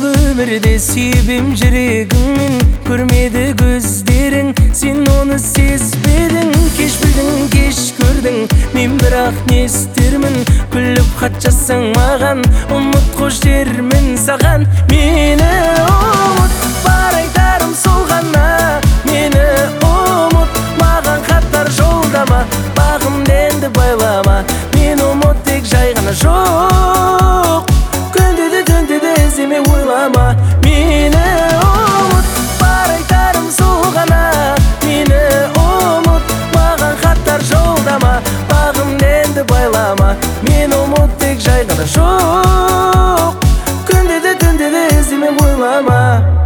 Бұл өмірде сүйбем жүрегіңмен, көрмеді көздерің, сен оны сезбедің. Кеш білдің, кеш көрдің, мен бірақ не істермін? Күліп хат жазсаң маған, ұмыт қош дермін саған. Мені ұмыт, бар айтарым сол ғана. Мені ұмыт, маған хаттар жолдама, бағымды енді байлама. Мен ұмыт, тек жай ғана жоқ, түнде де іздеме ойлама. Мені ұмыт, бар айтарым сол ғана. Мені ұмыт, маған хаттар жолдама, бағымды енді байлама. Мен ұмыт, тек жай ғана жоқ, түнде де іздеме ойлама.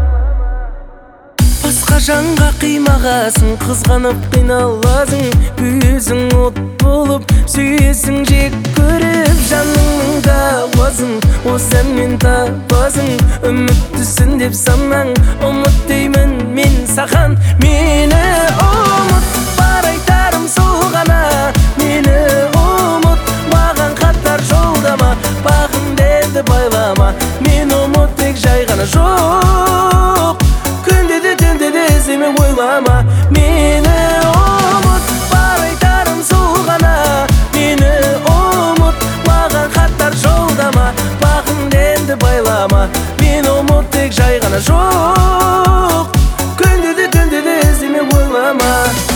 Басқа жанға қимағасын, қызғанып қиналасың. Өзің от болып, сүйесің жек көріп, жаныңның дауасын осы әнмен табасың. Үміттісің деп санаң, ұмыт деймін мен саған. Мені ұмыт, бар айтарым сол ғана. Мені ұмыт, маған хаттар жолдама, бағымды енді байлама. Мен ұмыт, тек жай ғана жоқ, түнде де іздеме ойлама. Мені ұмыт, бар айтарым сол ғана. Мені ұмыт, маған хаттар жолдама, бағымды енді байлама. Мен ұмыт, тек жай ғана жоқ, түнде де іздеме ойлама.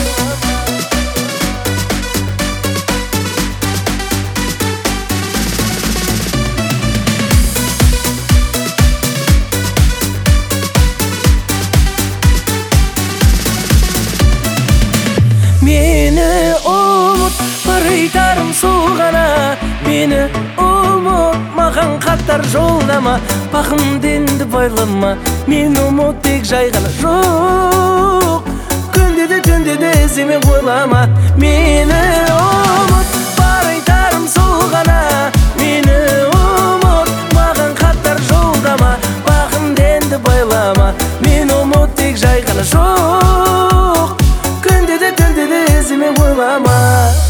Мені ұмыт, бар айтарым сол ғана. Мені ұмыт, маған хаттар жолдама, бағымды енді байлама. Мен ұмыт, тек жай ғана жоқ, түнде де іздеме ойлама. Мені ұмыт, бар айтарым сол ғана. Мені ұмыт, маған хаттар жолдама, бағымды енді байлама. Мен ұмыт, тек жай ғана жоқ, түнде де іздеме ойлама.